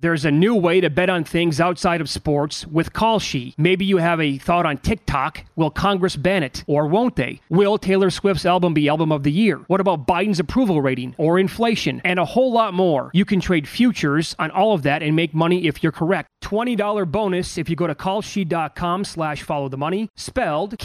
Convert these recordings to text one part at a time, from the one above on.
There's a new way to bet on things outside of sports with Kalshi. Maybe you have a thought on TikTok. Will Congress ban it? Or won't they? Will Taylor Swift's album be Album of the Year? What about Biden's approval rating? Or inflation? And a whole lot more. You can trade futures on all of that and make money if you're correct. $20 bonus if you go to kalshi.com/followthemoney, spelled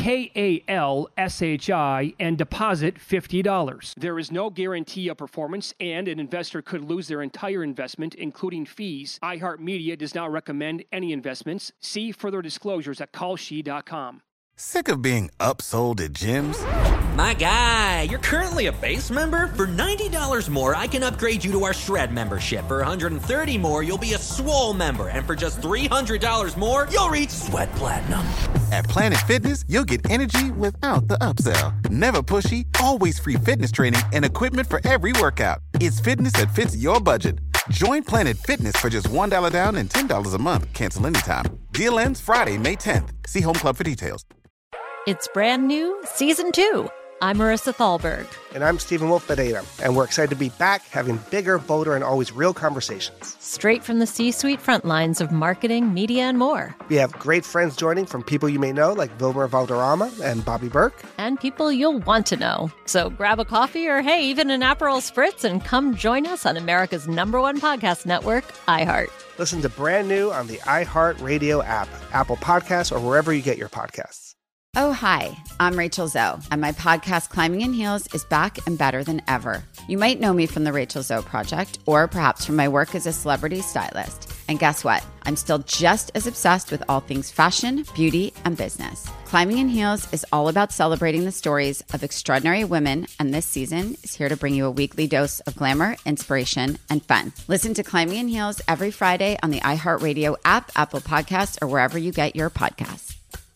KALSHI, and deposit $50. There is no guarantee of performance, and an investor could lose their entire investment, including fees. iHeartMedia does not recommend any investments. See further disclosures at kalshi.com. Sick of being upsold at gyms? My guy, you're currently a base member? For $90 more, I can upgrade you to our Shred membership. For $130 more, you'll be a Swole member. And for just $300 more, you'll reach Sweat Platinum. At Planet Fitness, you'll get energy without the upsell. Never pushy, always free fitness training and equipment for every workout. It's fitness that fits your budget. Join Planet Fitness for just $1 down and $10 a month. Cancel anytime. Deal ends Friday, May 10th. See Home Club for details. It's brand new, Season 2. I'm Marissa Thalberg. And I'm Stephen Wolf Pereira. And we're excited to be back having bigger, bolder, and always real conversations. Straight from the C-suite front lines of marketing, media, and more. We have great friends joining from people you may know, like Vilmer Valderrama and Bobby Burke. And people you'll want to know. So grab a coffee or, hey, even an Aperol Spritz and come join us on America's #1 podcast network, iHeart. Listen to Brand New on the iHeartRadio app, Apple Podcasts, or wherever you get your podcasts. Oh, hi, I'm Rachel Zoe, and my podcast, Climbing in Heels, is back and better than ever. You might know me from the Rachel Zoe Project, or perhaps from my work as a celebrity stylist. And guess what? I'm still just as obsessed with all things fashion, beauty, and business. Climbing in Heels is all about celebrating the stories of extraordinary women, and this season is here to bring you a weekly dose of glamour, inspiration, and fun. Listen to Climbing in Heels every Friday on the iHeartRadio app, Apple Podcasts, or wherever you get your podcasts.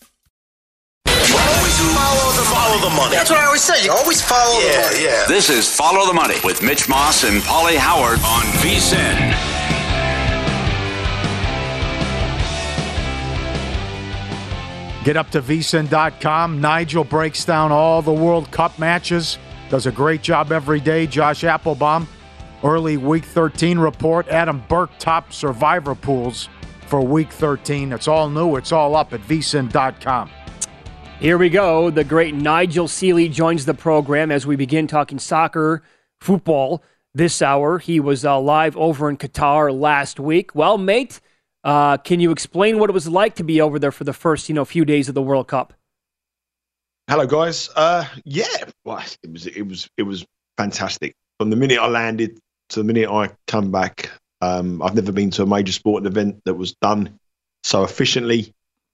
Always follow the money. That's what I always say. You always follow the money. Yeah. This is Follow the Money with Mitch Moss and Paulie Howard on VSiN. Get up to vsin.com. Nigel breaks down all the World Cup matches. Does a great job every day. Josh Applebaum, early Week 13 report. Adam Burke, top survivor pools for Week 13. It's all new. It's all up at vsin.com. Here we go. The great Nigel Seeley joins the program as we begin talking soccer, football this hour. He was live over in Qatar last week. Well, mate, can you explain what it was like to be over there for the first, few days of the World Cup? Hello, guys. Well, it was fantastic. From the minute I landed to the minute I come back, I've never been to a major sporting event that was done so efficiently.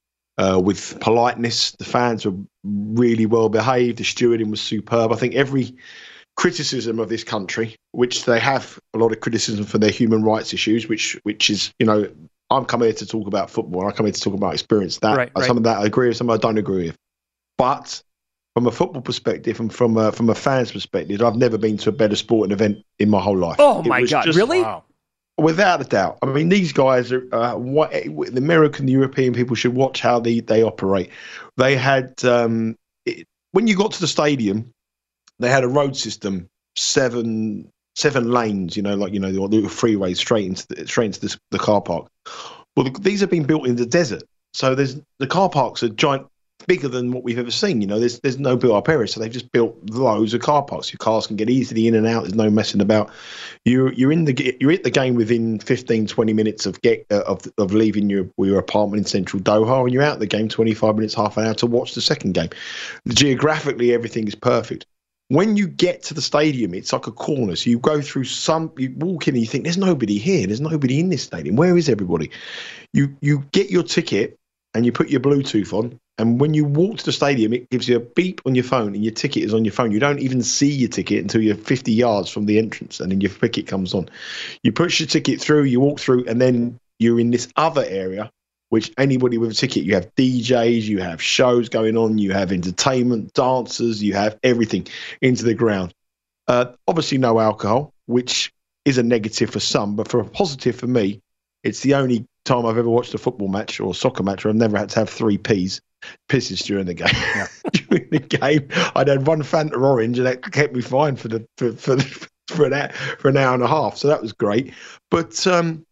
With politeness. The fans were really well behaved. The stewarding was superb. I think every criticism of this country, which they have a lot of criticism for their human rights issues, which is, I'm coming here to talk about football. I come here to talk about experience. Some of that I agree with, some I don't agree with. But from a football perspective and from a fan's perspective, I've never been to a better sporting event in my whole life. Oh my God, really? Wow. Without a doubt. I mean, these guys are the American, the European people should watch how they operate. They had when you got to the stadium, they had a road system, seven lanes. The freeways straight into the car park. Well, these have been built in the desert, so the car parks are giant. Bigger than what we've ever seen. There's no built-up area, so they've just built loads of car parks. Your cars can get easily in and out. There's no messing about. You're at the game within 15, 20 minutes of leaving your apartment in central Doha, and you're out the game 25 minutes, half an hour to watch the second game. Geographically, everything is perfect. When you get to the stadium, it's like a corner. So you go through you walk in and you think, there's nobody here. There's nobody in this stadium. Where is everybody? You get your ticket and you put your Bluetooth on. And when you walk to the stadium, it gives you a beep on your phone and your ticket is on your phone. You don't even see your ticket until you're 50 yards from the entrance and then your ticket comes on. You push your ticket through, you walk through, and then you're in this other area, which anybody with a ticket, you have DJs, you have shows going on, you have entertainment, dancers, you have everything into the ground. Obviously no alcohol, which is a negative for some, but for a positive for me, it's the only time I've ever watched a football match or a soccer match where I've never had to have 3 pisses during the game. Yeah. During the game, I'd had one Fanta orange, and that kept me fine for an hour and a half. So that was great. But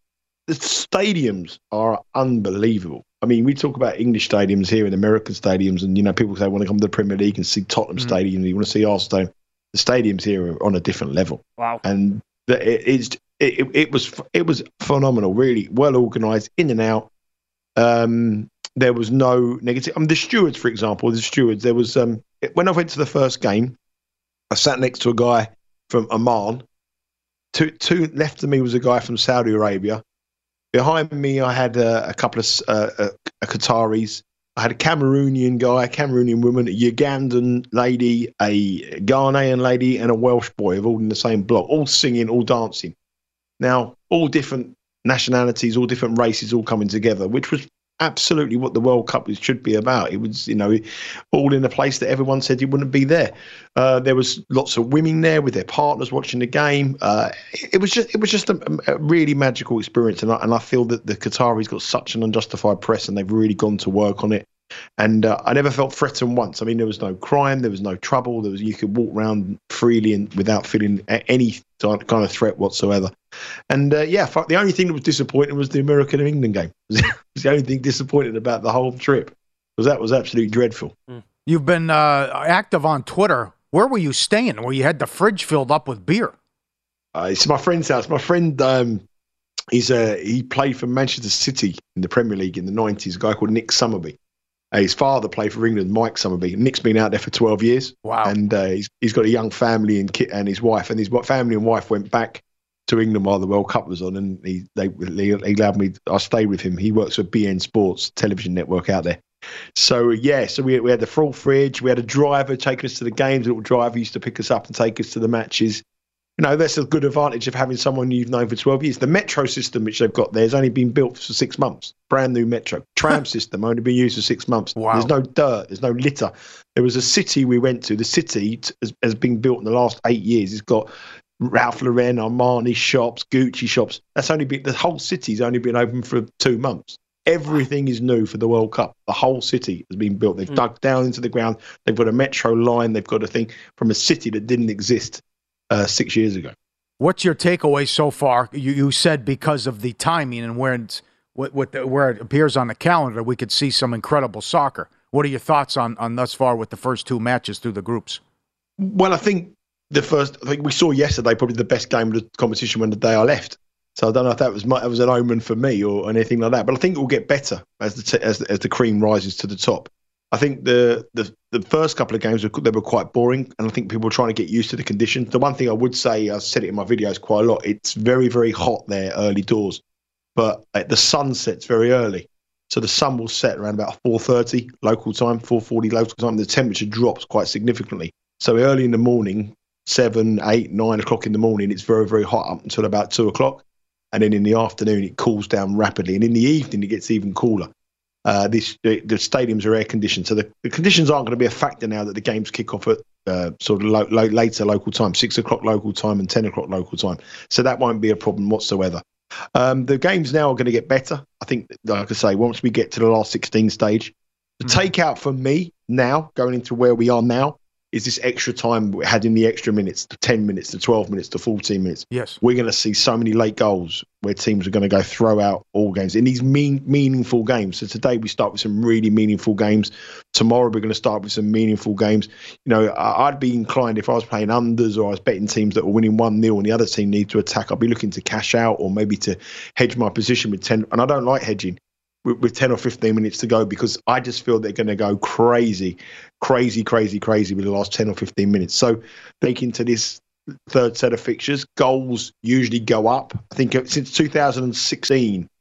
the stadiums are unbelievable. I mean, we talk about English stadiums here and American stadiums, and people say want to come to the Premier League and see Tottenham Stadium, you want to see Arsenal Stadium. The stadiums here are on a different level. Wow! And it was phenomenal, really well organised, in and out. There was no negative. I mean, the stewards, for example, there was when I went to the first game, I sat next to a guy from Oman. Two left of me was a guy from Saudi Arabia. Behind me, I had a couple of Qataris. I had a Cameroonian guy, a Cameroonian woman, a Ugandan lady, a Ghanaian lady, and a Welsh boy, all in the same block, all singing, all dancing. Now, all different nationalities, all different races, all coming together, which was absolutely what the World Cup should be about. It was, all in a place that everyone said you wouldn't be there. There was lots of women there with their partners watching the game. It was just a really magical experience, and I feel that the Qataris got such an unjustified press, and they've really gone to work on it. And I never felt threatened once. I mean, there was no crime, there was no trouble. You could walk around freely and without feeling any kind of threat whatsoever. And the only thing that was disappointing was the American and England game. It was the only thing disappointing about the whole trip, because that was absolutely dreadful. You've been active on Twitter. Where were you staying? Where you had the fridge filled up with beer? It's my friend's house. My friend, he played for Manchester City in the Premier League in the 90s. A guy called Nick Summerby. His father played for England, Mike Summerby. Nick's been out there for 12 years. Wow. And he's got a young family and his wife. And his family and wife went back to England while the World Cup was on. And he allowed me, I stayed with him. He works for BN Sports television network out there. So, we had the full fridge. We had a driver taking us to the games. A little driver used to pick us up and take us to the matches. That's a good advantage of having someone you've known for 12 years. The metro system, which they've got there, has only been built for 6 months. Brand new metro. Tram system, only been used for 6 months. Wow. There's no dirt. There's no litter. There was a city we went to. The city has been built in the last 8 years. It's got Ralph Lauren, Armani shops, Gucci shops. The whole city's only been open for 2 months. Everything is new for the World Cup. The whole city has been built. They've dug down into the ground. They've got a metro line. They've got a thing from a city that didn't exist 6 years ago. What's your takeaway so far? You said because of the timing and where it appears on the calendar, we could see some incredible soccer. What are your thoughts on thus far with the first 2 matches through the groups? Well, I think we saw yesterday probably the best game of the competition when the day I left. So I don't know if that was an omen for me or anything like that. But I think it will get better as the cream rises to the top. I think the first couple of games they were quite boring, and I think people were trying to get used to the conditions. The one thing I would say, I've said it in my videos quite a lot, it's very, very hot there early doors, but the sun sets very early. So the sun will set around about 4:30 local time, 4:40 local time. The temperature drops quite significantly. So early in the morning, 7, 8, 9 o'clock in the morning, it's very, very hot up until about 2 o'clock. And then in the afternoon, it cools down rapidly. And in the evening, it gets even cooler. The stadiums are air conditioned, so the conditions aren't going to be a factor now that the games kick off at sort of later local time, 6 o'clock local time and 10 o'clock local time. So that won't be a problem whatsoever. The games now are going to get better. I think, like I say, once we get to the last 16 stage, the takeout for me now, going into where we are now, is this extra time we had in the extra minutes, the 10 minutes, the 12 minutes, the 14 minutes. Yes. We're going to see so many late goals where teams are going to go throw out all games in these meaningful games. So today we start with some really meaningful games. Tomorrow we're going to start with some meaningful games. I'd be inclined, if I was playing unders or I was betting teams that were winning 1-0 and the other team need to attack, I'd be looking to cash out or maybe to hedge my position with 10. And I don't like hedging with 10 or 15 minutes to go, because I just feel they're going to go crazy with the last 10 or 15 minutes. So taking to this third set of fixtures, goals usually go up. I think since 2006,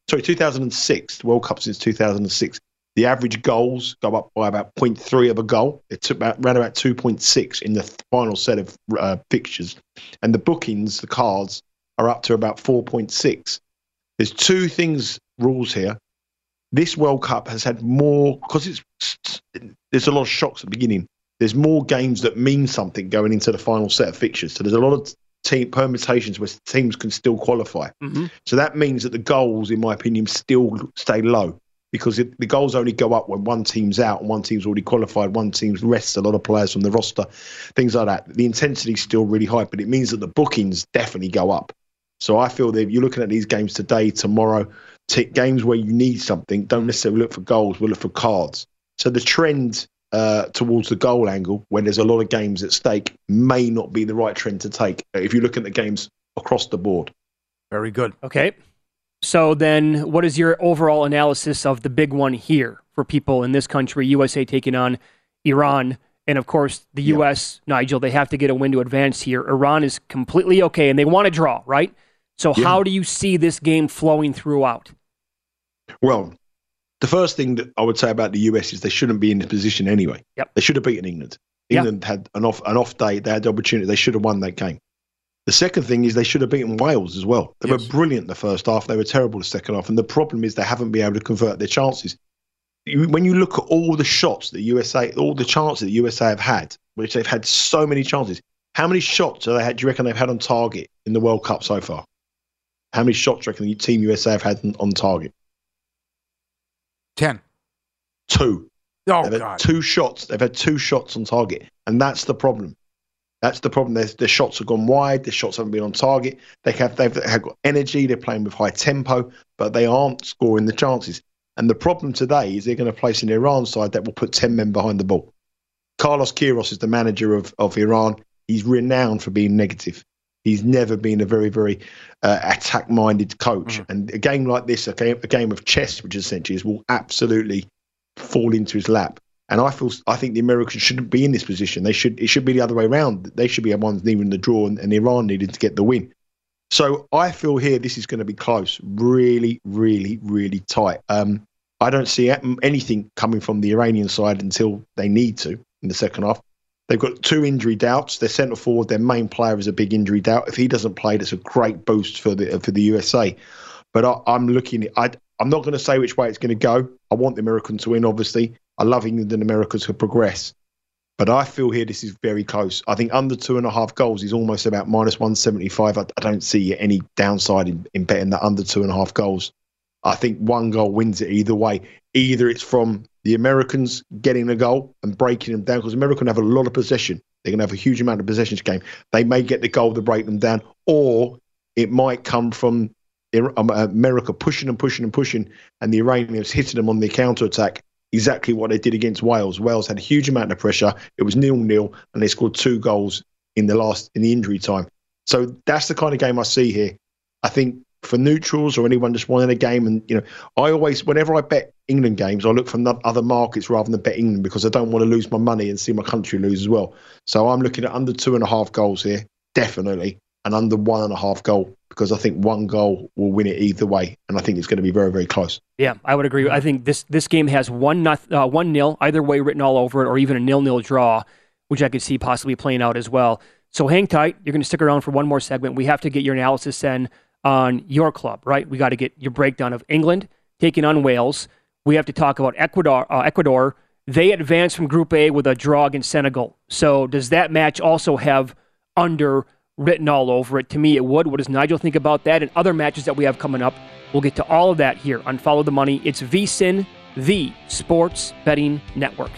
the World Cup since 2006, the average goals go up by about 0.3 of a goal. It took around about 2.6 in the final set of fixtures. And the bookings, the cards, are up to about 4.6. There's 2 rules here. This World Cup has had more, because there's a lot of shocks at the beginning. There's more games that mean something going into the final set of fixtures. So there's a lot of team permutations where teams can still qualify. Mm-hmm. So that means that the goals, in my opinion, still stay low, because the goals only go up when one team's out and one team's already qualified, one team rests a lot of players from the roster, things like that. The intensity is still really high, but it means that the bookings definitely go up. So I feel that if you're looking at these games today, tomorrow, games where you need something, don't necessarily look for goals, we'll look for cards. So the trend towards the goal angle, when there's a lot of games at stake, may not be the right trend to take if you're looking at the games across the board. Very good. Okay. So then what is your overall analysis of the big one here for people in this country, USA taking on Iran? And, of course, the U.S., Nigel, they have to get a win to advance here. Iran is completely okay, and they want to draw, right? So how do you see this game flowing throughout? Well, the first thing that I would say about the US is they shouldn't be in this position anyway. Yep. They should have beaten England. England had an off day. They had the opportunity. They should have won that game. The second thing is they should have beaten Wales as well. They were brilliant the first half. They were terrible the second half. And the problem is they haven't been able to convert their chances. When you look at all the shots that all the chances that USA have had, which they've had so many chances, how many shots do you reckon they've had on target in the World Cup so far? How many shots do you reckon the Team USA have had on target? 10. 2. Oh, they've had God. 2 shots. They've had 2 shots on target. And that's the problem. That's the problem. Their shots have gone wide. Their shots haven't been on target. They've got energy. They're playing with high tempo, but they aren't scoring the chances. And the problem today is they're going to place an Iran side that will put 10 men behind the ball. Carlos Queiroz is the manager of Iran. He's renowned for being negative. He's never been a very, very attack-minded coach. And a game like this, a game of chess, which essentially is, will absolutely fall into his lap. And I think the Americans shouldn't be in this position. It should be the other way around. They should be the ones needing the draw, and Iran needed to get the win. So I feel here this is going to be close, really, really, really tight. I don't see anything coming from the Iranian side until they need to in the second half. They've got 2 injury doubts. Their centre forward, their main player, is a big injury doubt. If he doesn't play, that's a great boost for the USA. But I'm looking. I'm not going to say which way it's going to go. I want the Americans to win, obviously. I love England and America to progress. But I feel here this is very close. I think under 2.5 goals is almost about -175. I don't see any downside in betting that under 2.5 goals. I think 1 goal wins it either way. Either it's from the Americans getting a goal and breaking them down, because America have a lot of possession. They're going to have a huge amount of possession game. They may get the goal to break them down, or it might come from America pushing and pushing and pushing, and the Iranians hitting them on the counter-attack. Exactly what they did against Wales. Wales had a huge amount of pressure. It was 0-0, and they scored 2 goals in the injury time. So that's the kind of game I see here. I think for neutrals or anyone just wanting a game, and I always, whenever I bet England games, I look from other markets rather than bet England, because I don't want to lose my money and see my country lose as well. So I'm looking at under 2.5 goals here, definitely, and under 1.5 goal, because I think 1 goal will win it either way, and I think it's going to be very, very close. Yeah, I would agree. I think this game has 1-0 either way written all over it, or even a 0-0 draw, which I could see possibly playing out as well. So hang tight. You're going to stick around for one more segment. We have to get your analysis then on your club, right? We got to get your breakdown of England taking on Wales. We have to talk about Ecuador. They advanced from Group A with a draw against Senegal. So does that match also have under written all over it? To me, it would. What does Nigel think about that and other matches that we have coming up? We'll get to all of that here on Follow the Money. It's VSiN, the Sports Betting Network.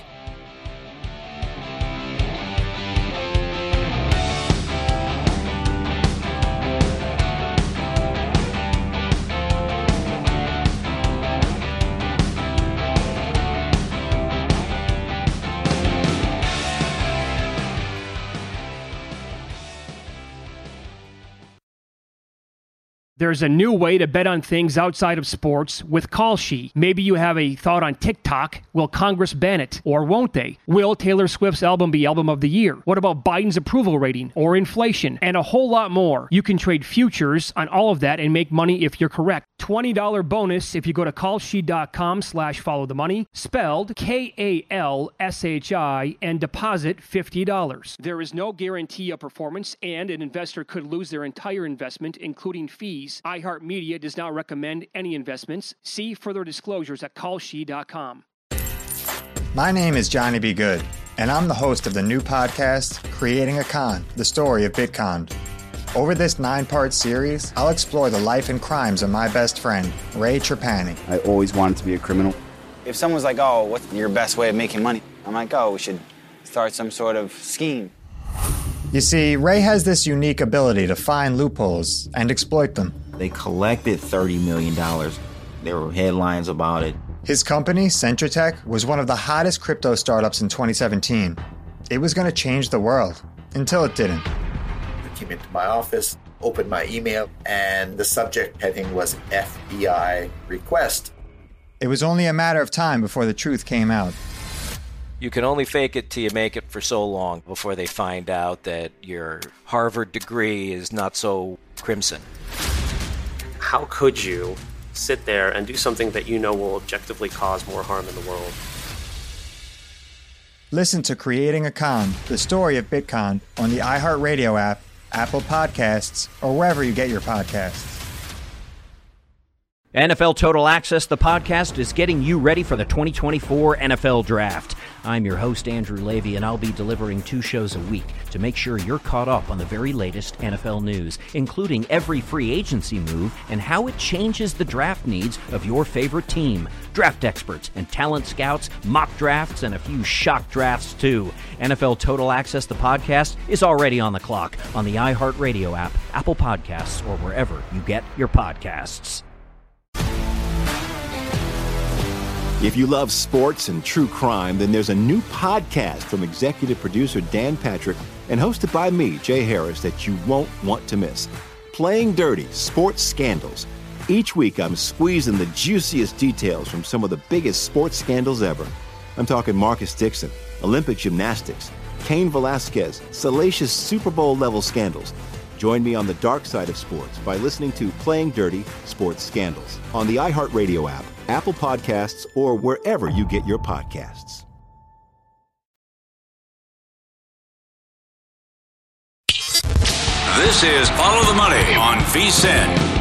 There's a new way to bet on things outside of sports with Kalshi. Maybe you have a thought on TikTok. Will Congress ban it, or won't they? Will Taylor Swift's album be album of the year? What about Biden's approval rating or inflation? And a whole lot more. You can trade futures on all of that and make money if you're correct. $20 bonus if you go to kalshi.com/followthemoney, spelled KALSHI, and deposit $50. There is no guarantee of performance, and an investor could lose their entire investment, including fees. iHeartMedia does not recommend any investments. See further disclosures at kalshi.com. My name is Johnny B. Good, and I'm the host of the new podcast, Creating a Con, the story of Bitcoin. Over this 9-part series, I'll explore the life and crimes of my best friend, Ray Trapani. I always wanted to be a criminal. If someone's like, oh, what's your best way of making money? I'm like, oh, we should start some sort of scheme. You see, Ray has this unique ability to find loopholes and exploit them. They collected $30 million. There were headlines about it. His company, CentraTech, was one of the hottest crypto startups in 2017. It was going to change the world, until it didn't. I came into my office, opened my email, and the subject heading was FBI request. It was only a matter of time before the truth came out. You can only fake it till you make it for so long before they find out that your Harvard degree is not so crimson. How could you sit there and do something that you know will objectively cause more harm in the world? Listen to Creating a Con, the story of Bitcoin, on the iHeartRadio app, Apple Podcasts, or wherever you get your podcasts. NFL Total Access, the podcast, is getting you ready for the 2024 NFL Draft. I'm your host, Andrew Levy, and I'll be delivering 2 shows a week to make sure you're caught up on the very latest NFL news, including every free agency move and how it changes the draft needs of your favorite team. Draft experts and talent scouts, mock drafts, and a few shock drafts, too. NFL Total Access, the podcast, is already on the clock on the iHeartRadio app, Apple Podcasts, or wherever you get your podcasts. If you love sports and true crime, then there's a new podcast from executive producer Dan Patrick and hosted by me, Jay Harris, that you won't want to miss. Playing Dirty: Sports Scandals. Each week, I'm squeezing the juiciest details from some of the biggest sports scandals ever. I'm talking Marcus Dixon, Olympic gymnastics, Cain Velasquez, salacious Super Bowl-level scandals. Join me on the dark side of sports by listening to Playing Dirty: Sports Scandals on the iHeartRadio app, Apple Podcasts, or wherever you get your podcasts. This is Follow the Money on VSiN.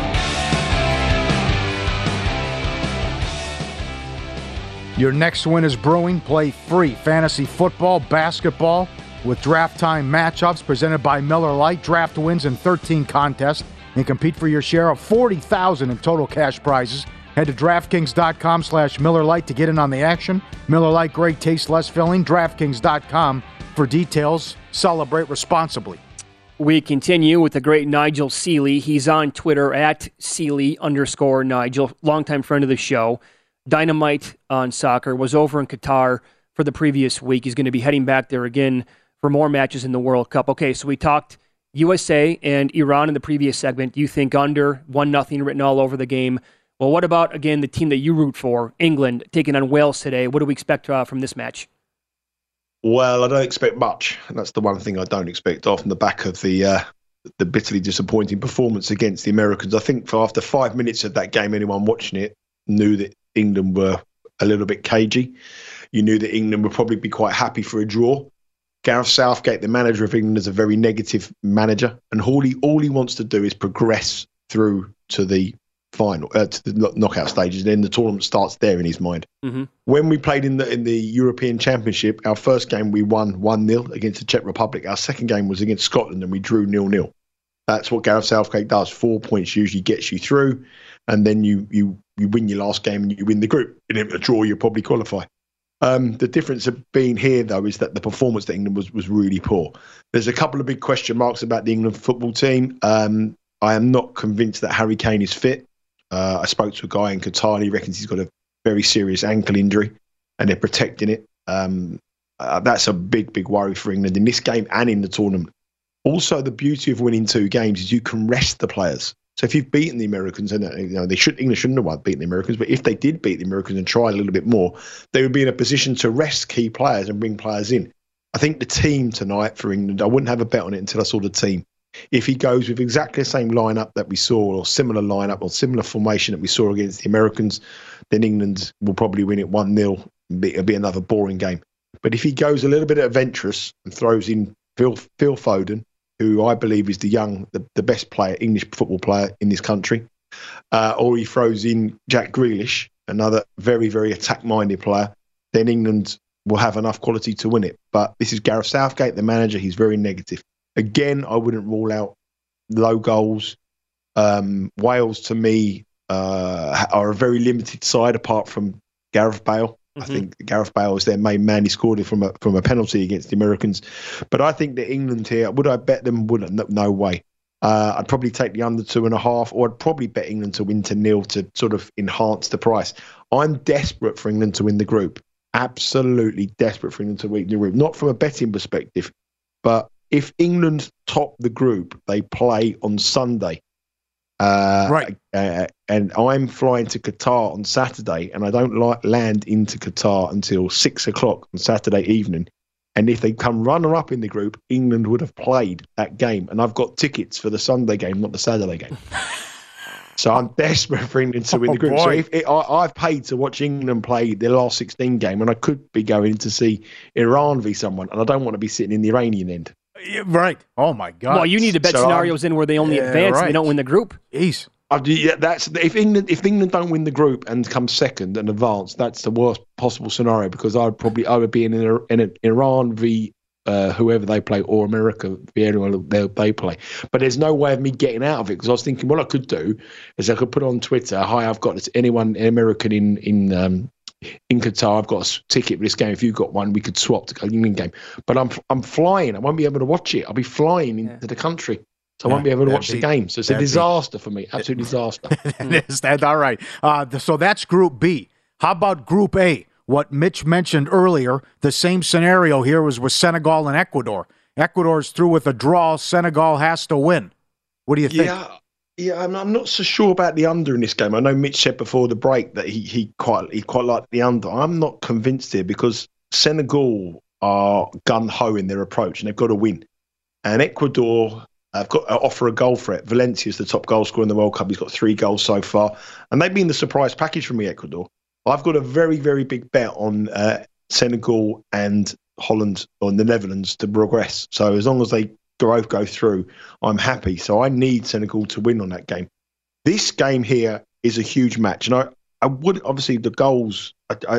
Your next win is brewing. Play free fantasy football, basketball with draft time matchups presented by Miller Lite. Draft wins in 13 contests and compete for your share of $40,000 in total cash prizes. Head to DraftKings.com/Miller Lite to get in on the action. Miller Lite, great taste, less filling. DraftKings.com for details. Celebrate responsibly. We continue with the great Nigel Seeley. He's on Twitter at Seeley_Nigel, longtime friend of the show. Dynamite on soccer, was over in Qatar for the previous week. He's going to be heading back there again for more matches in the World Cup. Okay, so we talked USA and Iran in the previous segment. You think under 1-0 written all over the game. Well, what about, again, the team that you root for, England, taking on Wales today? What do we expect from this match? Well, I don't expect much. And that's the one thing I don't expect off the back of the bitterly disappointing performance against the Americans. I think after 5 minutes of that game, anyone watching it knew that England were a little bit cagey. You knew that England would probably be quite happy for a draw. Gareth Southgate, the manager of England, is a very negative manager. And all he wants to do is progress through to the final, to the knockout stages. And then the tournament starts there in his mind. Mm-hmm. When we played in the European Championship, our first game we won 1-0 against the Czech Republic. Our second game was against Scotland and we drew 0-0. That's what Gareth Southgate does. 4 points usually gets you through. And then you win your last game and you win the group. In a draw, you'll probably qualify. The difference of being here, though, is that the performance that England was really poor. There's a couple of big question marks about the England football team. I am not convinced that Harry Kane is fit. I spoke to a guy in Qatar. He reckons he's got a very serious ankle injury and they're protecting it. That's a big, big worry for England in this game and in the tournament. Also, the beauty of winning 2 games is you can rest the players. So if you've beaten the Americans, and England shouldn't have beaten the Americans, but if they did beat the Americans and try a little bit more, they would be in a position to rest key players and bring players in. I think the team tonight for England, I wouldn't have a bet on it until I saw the team. If he goes with exactly the same lineup that we saw, or similar lineup, or similar formation that we saw against the Americans, then England will probably win it 1-0. It'll be another boring game. But if he goes a little bit adventurous and throws in Phil Foden, who I believe is the best player, English football player in this country, or he throws in Jack Grealish, another very, very attack-minded player, then England will have enough quality to win it. But this is Gareth Southgate, the manager. He's very negative. Again, I wouldn't rule out low goals. Wales, to me, are a very limited side apart from Gareth Bale. I think Gareth Bale was their main man. He scored it from a penalty against the Americans. But I think that England here, would I bet them? Wouldn't. No way. I'd probably take the under 2.5, or I'd probably bet England to win 2-0 to sort of enhance the price. I'm desperate for England to win the group. Absolutely desperate for England to win the group. Not from a betting perspective, but if England top the group, they play on Sunday. Right. And I'm flying to Qatar on Saturday, and I don't land into Qatar until 6 o'clock on Saturday evening. And if they come runner-up in the group, England would have played that game. And I've got tickets for the Sunday game, not the Saturday game. So I'm desperate for England to win the group. Boy. So I've paid to watch England play their last 16 game, and I could be going to see Iran v someone, and I don't want to be sitting in the Iranian end. Right. Oh, my God. Well, you need to bet scenarios in where they only advance and they don't win the group. Jeez. That's if England don't win the group and come second and advance, that's the worst possible semario, because I would be in an Iran v whoever they play, or America v anyone they play. But there's no way of me getting out of it, because I was thinking what I could do is I could put on Twitter, "Hi, I've got anyone American in Qatar. I've got a ticket for this game. If you've got one, we could swap to the England game." But I'm flying. I won't be able to watch it. I'll be flying into the country. So I won't be able to watch the game. So it's a disaster for me. Absolute disaster. That's all right. So that's Group B. How about Group A? What Mitch mentioned earlier, the same scenario here was with Senegal and Ecuador. Ecuador's through with a draw. Senegal has to win. What do you think? Yeah, I'm not so sure about the under in this game. I know Mitch said before the break that he quite liked the under. I'm not convinced here, because Senegal are gun-ho in their approach, and they've got to win. And Ecuador... I've got to offer a goal threat. Valencia's the top goal scorer in the World Cup. He's got 3 goals so far. And they've been the surprise package for me, Ecuador. I've got a very, very big bet on Senegal and Holland, or the Netherlands, to progress. So as long as they both go through, I'm happy. So I need Senegal to win on that game. This game here is a huge match. And I would, obviously, the goals,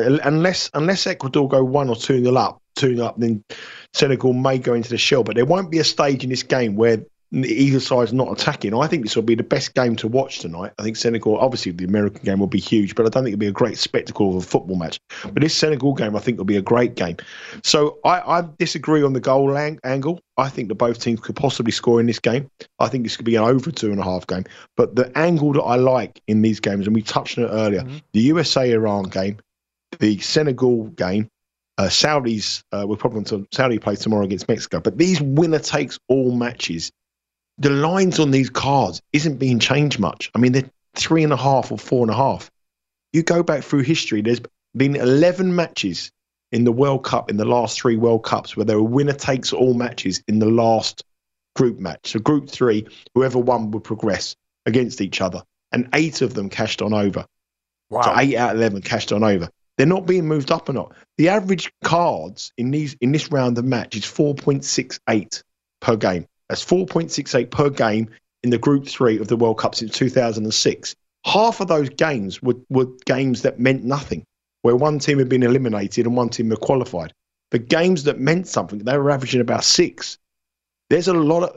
unless Ecuador go 1 or 2-0 up, then Senegal may go into the shell. But there won't be a stage in this game where either side's not attacking. I think this will be the best game to watch tonight. I think Senegal, obviously the American game will be huge, but I don't think it'll be a great spectacle of a football match. But this Senegal game, I think, will be a great game. So I disagree on the goal angle. I think that both teams could possibly score in this game. I think this could be an over 2.5 game. But the angle that I like in these games, and we touched on it earlier, the USA-Iran game, the Senegal game, Saudis, we're probably going to Saudi play tomorrow against Mexico. But these winner-takes-all matches, the lines on these cards isn't being changed much. I mean, they're 3.5 or 4.5. You go back through history, there's been 11 matches in the World Cup, in the last 3 World Cups, where there were winner-takes-all matches in the last group match. So Group 3, whoever won would progress against each other. And 8 of them cashed on over. Wow. So 8 out of 11 cashed on over. They're not being moved up or not. The average cards in this round of match is 4.68 per game. That's 4.68 per game in the Group 3 of the World Cup since 2006. Half of those games were games that meant nothing, where one team had been eliminated and one team had qualified. The games that meant something, they were averaging about 6. There's a lot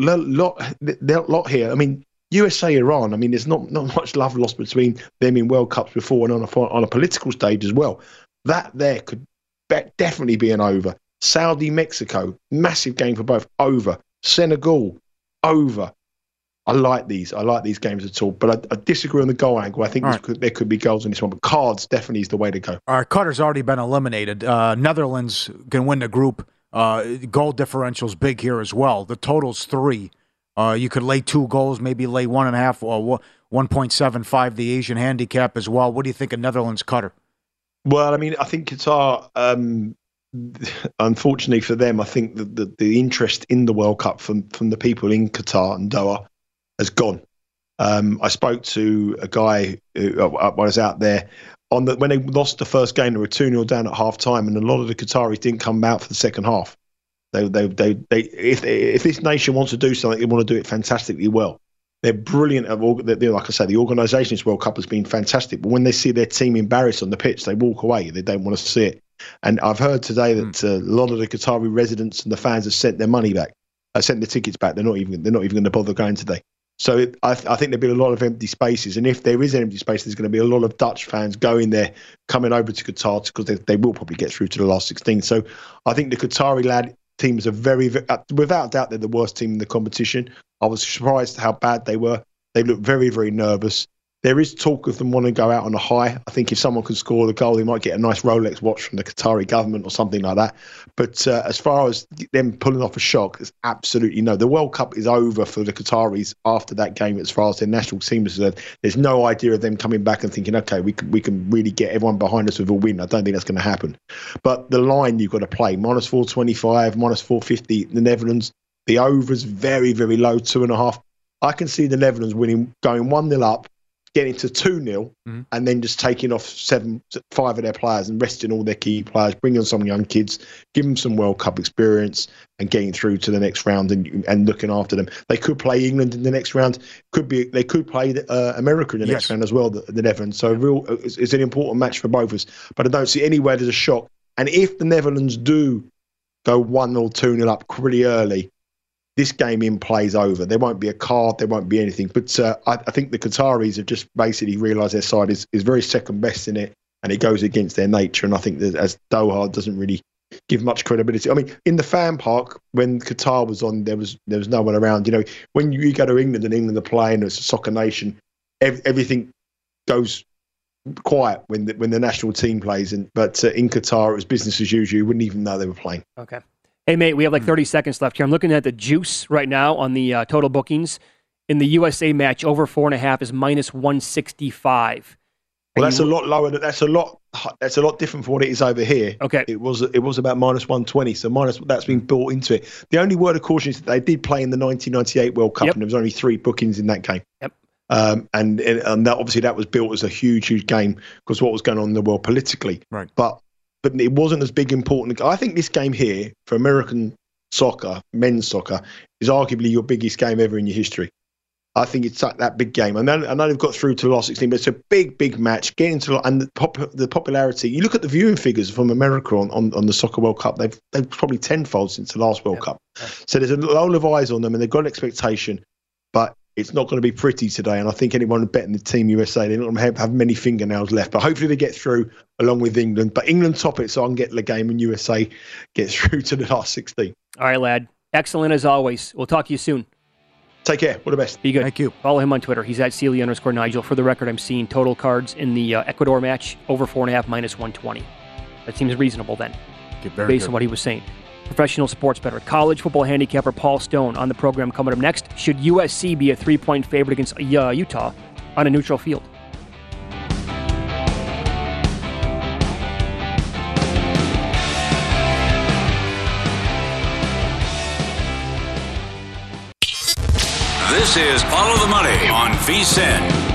here. I mean, USA-Iran, I mean, there's not much love lost between them in World Cups before and on a political stage as well. That there could definitely be an over. Saudi-Mexico, massive game for both, over. Senegal, over. I like these games at all, but I disagree on the goal angle. I think there could be goals in this one, but cards definitely is the way to go. All right, Qatar's already been eliminated. Netherlands can win the group. Goal differential's big here as well. The total's 3. You could lay 2 goals, maybe lay 1.5 or 1.75, the Asian handicap as well. What do you think of Netherlands, Qatar? Well, I mean, I think Qatar, unfortunately for them, I think the interest in the World Cup from the people in Qatar and Doha has gone. I spoke to a guy who was out there when they lost the first game. They were 2-0 down at half time, and a lot of the Qataris didn't come out for the second half. If this nation wants to do something, they want to do it fantastically well. They're brilliant. Like I say, the organisation of this World Cup has been fantastic. But when they see their team embarrassed on the pitch, they walk away. They don't want to see it. And I've heard today that a lot of the Qatari residents and the fans have sent their money back. Sent their tickets back. They're not even going to bother going today. So I think there'll be a lot of empty spaces. And if there is an empty space, there's going to be a lot of Dutch fans going there, coming over to Qatar, because they will probably get through to the last 16. So I think the Qatari lad teams are very, without doubt, they're the worst team in the competition. I was surprised how bad they were. They look very, very nervous. There is talk of them wanting to go out on a high. I think if someone can score the goal, they might get a nice Rolex watch from the Qatari government or something like that. But as far as them pulling off a shock, there's absolutely no. The World Cup is over for the Qataris after that game as far as their national team is concerned. There's no idea of them coming back and thinking, okay, we can really get everyone behind us with a win. I don't think that's going to happen. But the line you've got to play, minus 425, minus 450, the Netherlands, the over's very, very low, 2.5. I can see the Netherlands winning, going 1-0 up, getting to 2-0, and then just taking off 5 of their players and resting all their key players, bringing on some young kids, give them some World Cup experience, and getting through to the next round and looking after them. They could play England in the next round. They could play America in the next round as well, the Netherlands. So it's an important match for both of us. But I don't see anywhere there's a shock. And if the Netherlands do go 1-0, 2-0 up pretty early, this game in plays over. There won't be a card, there won't be anything. But I think the Qataris have just basically realised their side is very second best in it, and it goes against their nature. And I think that as Doha doesn't really give much credibility. I mean, in the fan park, when Qatar was on, there was no one around. You know, when you go to England and England are playing, it's a soccer nation, everything goes quiet when the national team plays. But in Qatar, it was business as usual. You wouldn't even know they were playing. Okay. Hey, mate, we have like 30 seconds left here. I'm looking at the juice right now on the total bookings. In the USA match, over 4.5 is minus 165. Well, that's a lot lower. That's a lot different from what it is over here. Okay. It was about minus 120, so that's been built into it. The only word of caution is that they did play in the 1998 World Cup, and there was only 3 bookings in that game. Yep. And that, obviously that was built as a huge game because what was going on in the world politically. Right. But it wasn't as big important. I think this game here for American soccer, men's soccer, is arguably your biggest game ever in your history. I think it's that big game. I know they've got through to the last 16, but it's a big match. Getting to and the popularity. You look at the viewing figures from America on the Soccer World Cup. They've probably tenfold since the last World Cup. So there's a lot of eyes on them, and they've got an expectation. But it's not going to be pretty today, and I think anyone betting the Team USA, they're not going to have many fingernails left. But hopefully they get through along with England. But England top it, so I can get the game, and USA get through to the last 16. All right, lad. Excellent as always. We'll talk to you soon. Take care. All the best. Be good. Thank you. Follow him on Twitter. He's at Sealy_Nigel. For the record, I'm seeing total cards in the Ecuador match, over 4.5, minus 120. That seems reasonable then, based on what he was saying. Professional sports bettor, college football handicapper Paul Stone on the program coming up next. Should USC be a 3-point favorite against Utah on a neutral field? This is Follow the Money on VSiN.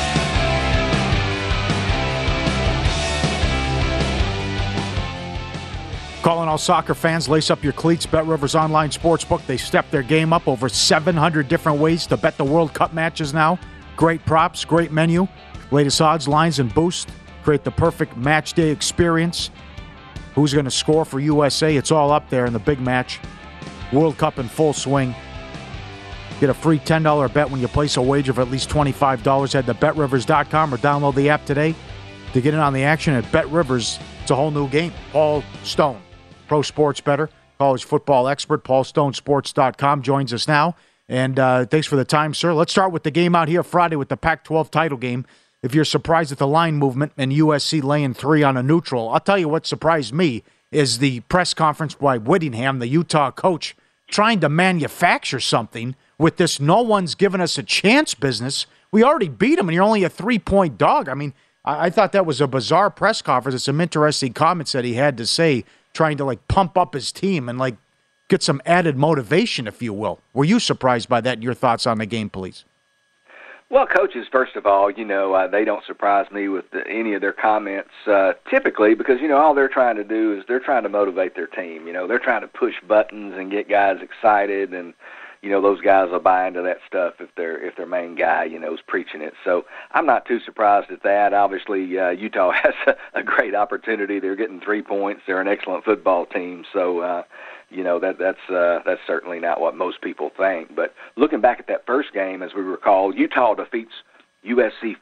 Calling all soccer fans, lace up your cleats. BetRivers Online Sportsbook. They stepped their game up. Over 700 different ways to bet the World Cup matches now. Great props, great menu. Latest odds, lines, and boost. Create the perfect match day experience. Who's going to score for USA? It's all up there in the big match. World Cup in full swing. Get a free $10 bet when you place a wager of at least $25. Head to BetRivers.com or download the app today to get in on the action at BetRivers. It's a whole new game. Paul Stone, pro sports bettor, college football expert, PaulStoneSports.com, joins us now. And thanks for the time, sir. Let's start with the game out here Friday with the Pac-12 title game. If you're surprised at the line movement and USC laying 3 on a neutral, I'll tell you what surprised me is the press conference by Whittingham, the Utah coach, trying to manufacture something with this no one's given us a chance business. We already beat them, and you're only a 3-point dog. I mean, I thought that was a bizarre press conference. It's some interesting comments that he had to say, trying to, pump up his team and, get some added motivation, if you will. Were you surprised by that? Your thoughts on the game, please? Well, coaches, first of all, they don't surprise me with any of their comments typically because, all they're trying to do is they're trying to motivate their team. They're trying to push buttons and get guys excited and, those guys will buy into that stuff if their main guy, is preaching it. So I'm not too surprised at that. Obviously, Utah has a great opportunity. They're getting 3 points. They're an excellent football team. So, that's certainly not what most people think. But looking back at that first game, as we recall, Utah defeats USC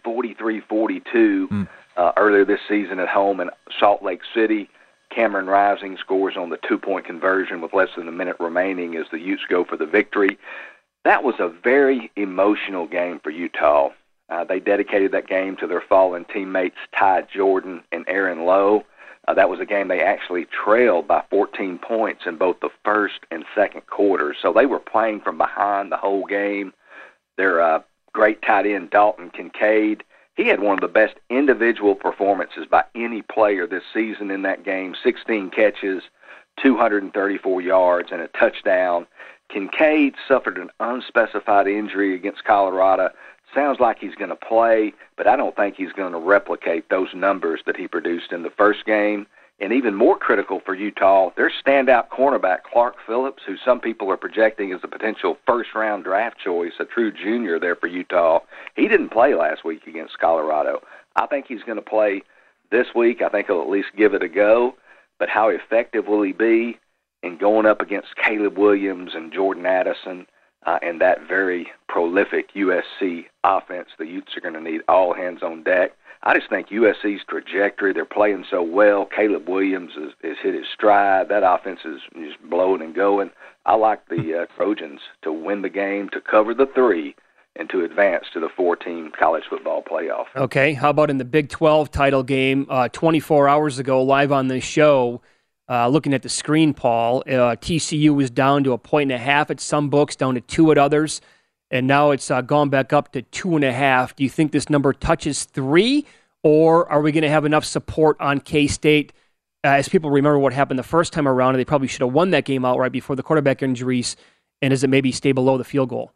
43-42 earlier this season at home in Salt Lake City. Cameron Rising scores on the 2-point conversion with less than a minute remaining as the Utes go for the victory. That was a very emotional game for Utah. They dedicated that game to their fallen teammates Ty Jordan and Aaron Lowe. That was a game they actually trailed by 14 points in both the first and second quarters. So they were playing from behind the whole game. Their great tight end Dalton Kincaid, he had one of the best individual performances by any player this season in that game. 16 catches, 234 yards, and a touchdown. Kincaid suffered an unspecified injury against Colorado. Sounds like he's going to play, but I don't think he's going to replicate those numbers that he produced in the first game. And even more critical for Utah, their standout cornerback, Clark Phillips, who some people are projecting as a potential first-round draft choice, a true junior there for Utah, he didn't play last week against Colorado. I think he's going to play this week. I think he'll at least give it a go. But how effective will he be in going up against Caleb Williams and Jordan Addison and that very prolific USC offense? The Utes are going to need all hands on deck. I just think USC's trajectory, they're playing so well. Caleb Williams has hit his stride. That offense is just blowing and going. I like the Trojans to win the game, to cover the 3, and to advance to the 4-team college football playoff. Okay, how about in the Big 12 title game 24 hours ago, live on this show, looking at the screen, Paul, TCU was down to 1.5 at some books, down to 2 at others. And now it's gone back up to 2.5. Do you think this number touches 3, or are we going to have enough support on K-State? As people remember what happened the first time around, and they probably should have won that game outright before the quarterback injuries, and does it maybe stay below the field goal?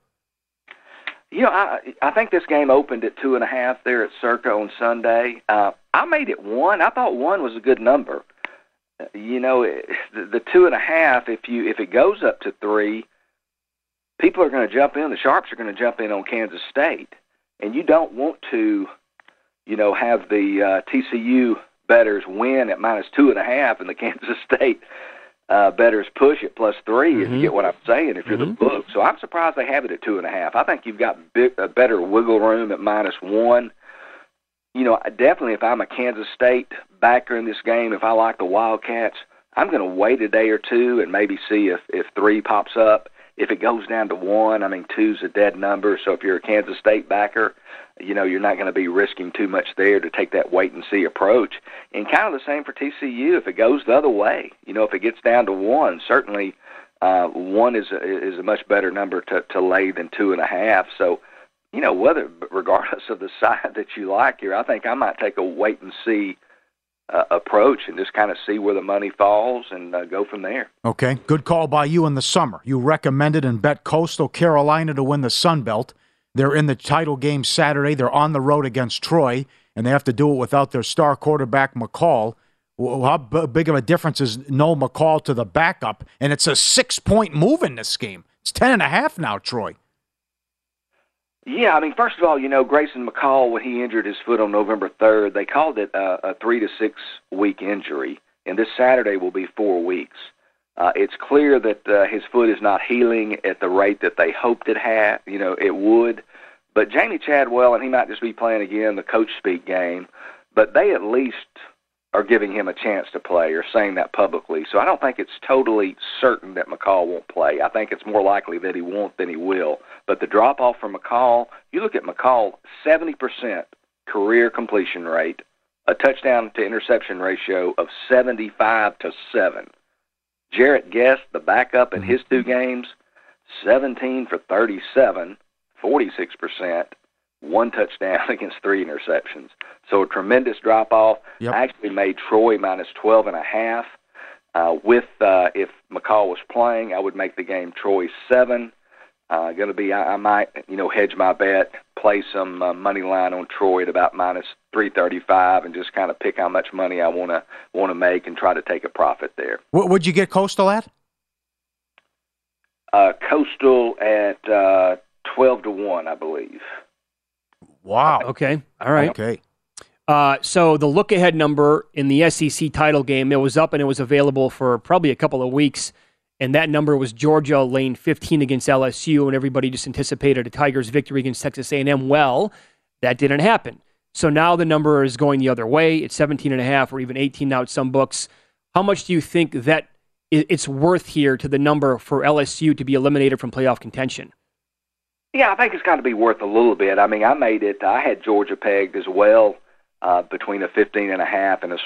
I think this game opened at 2.5 there at Circa on Sunday. I made it 1. I thought 1 was a good number. The 2.5, if it goes up to 3, people are going to jump in. The Sharps are going to jump in on Kansas State. And you don't want to, have the TCU bettors win at -2.5 and the Kansas State bettors push at +3, if you get what I'm saying, if you're the book. So I'm surprised they have it at 2.5. I think you've got a better wiggle room at -1. Definitely if I'm a Kansas State backer in this game, if I like the Wildcats, I'm going to wait a day or two and maybe see if 3 pops up. If it goes down to 1, 2's a dead number. So if you're a Kansas State backer, you're not going to be risking too much there to take that wait-and-see approach. And kind of the same for TCU. If it goes the other way, if it gets down to 1, certainly 1 is a much better number to lay than 2.5. So, regardless of the side that you like here, I think I might take a wait-and-see approach and just kind of see where the money falls and go from there. Okay, good call by you in the summer. You recommended and bet Coastal Carolina to win the Sun Belt. They're in the title game Saturday. They're on the road against Troy, and they have to do it without their star quarterback, McCall. How big of a difference is no McCall to the backup? And it's a 6-point move in this game. It's 10.5 now, Troy. Yeah, first of all, Grayson McCall, when he injured his foot on November 3rd, they called it a 3 to 6 week injury, and this Saturday will be 4 weeks. It's clear that his foot is not healing at the rate that they hoped it would. But Jamie Chadwell, and he might just be playing again the coach speak game, but they at least are giving him a chance to play or saying that publicly. So I don't think it's totally certain that McCall won't play. I think it's more likely that he won't than he will. But the drop-off from McCall, you look at McCall, 70% career completion rate, a touchdown-to-interception ratio of 75-7. Jarrett Guest, the backup in his 2 games, 17 for 37, 46%, 1 touchdown against 3 interceptions. So a tremendous drop-off. Yep. I actually made Troy -12.5. If McCall was playing, I would make the game Troy 7. I might, hedge my bet, play some money line on Troy at about -335, and just kind of pick how much money I want to make and try to take a profit there. What would you get Coastal at? Coastal at 12-1, I believe. Wow. Okay. All right. Okay. So the look-ahead number in the SEC title game, it was up and it was available for probably a couple of weeks, and that number was Georgia laying 15 against LSU, and everybody just anticipated a Tigers victory against Texas A&M. Well, that didn't happen. So now the number is going the other way. It's 17.5 or even 18 now at some books. How much do you think that it's worth here to the number for LSU to be eliminated from playoff contention? Yeah, I think it's got to be worth a little bit. I mean, I had Georgia pegged as well between a 15.5 and a